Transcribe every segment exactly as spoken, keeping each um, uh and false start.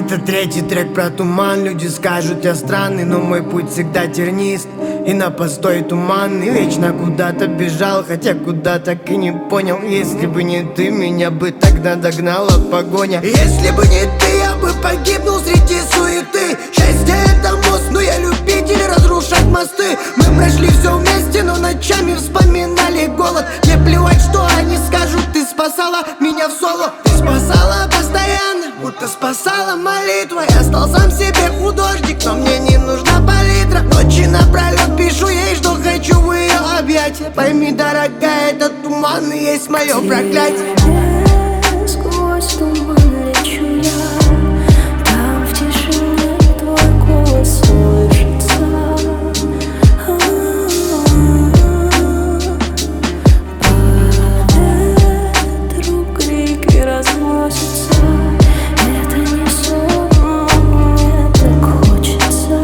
Это третий трек про туман. Люди скажут, я странный, но мой путь всегда тернист и на постой туманный. Вечно куда-то бежал, хотя куда так и не понял. Если бы не ты, меня бы тогда догнала погоня. Если бы не ты, я бы погибнул среди суеты. Счастье это мост, но я любитель разрушать мосты. Мы прошли все вместе, но ночами вспоминали голод. Мне плевать, что они скажут, ты спасала меня в соло. Ты спасала постоянно, будто спасала молитва. Я стал сам себе художник, но мне не нужна палитра. Ночи напролет пишу ей, что хочу в ее объятия. Пойми, дорогая, этот туман и есть мое проклятие. Сквозь туман лечу я, там в тишине твой голос слышится. Падает друг, крики разносятся. Это не сон, но мне так хочется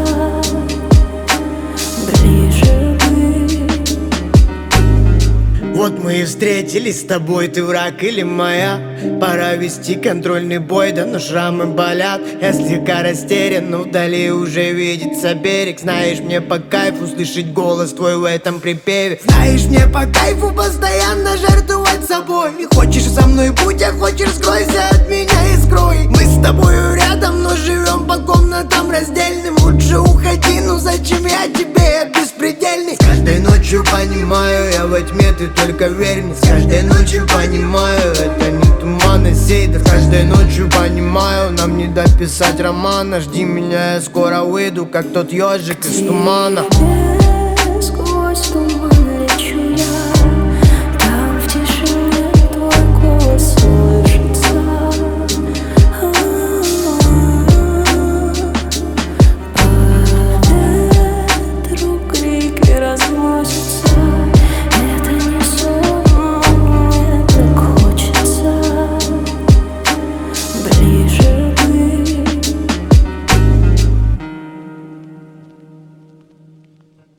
ближе быть. Вот мы и встретились с тобой, ты враг или моя. Пора вести контрольный бой, да но шрамы болят. Я слегка растерян, но вдали уже видится берег. Знаешь, мне по кайфу слышать голос твой в этом припеве. Знаешь, мне по кайфу постоянно жертвовать собой. Хочешь со мной будь, а хочешь скройся от меня и скрой. Мы с тобою рядом, но живем по комнатам раздельным. Лучше уходи, ну зачем я тебе, я беспредельный. С каждой ночью понимаю, я во тьме, ты только верь мне. С каждой ночью понимаю, это не туман и сейдер. С каждой ночью понимаю, нам не дописать романа. Жди меня, я скоро выйду, как тот ежик из тумана. Сквозь туман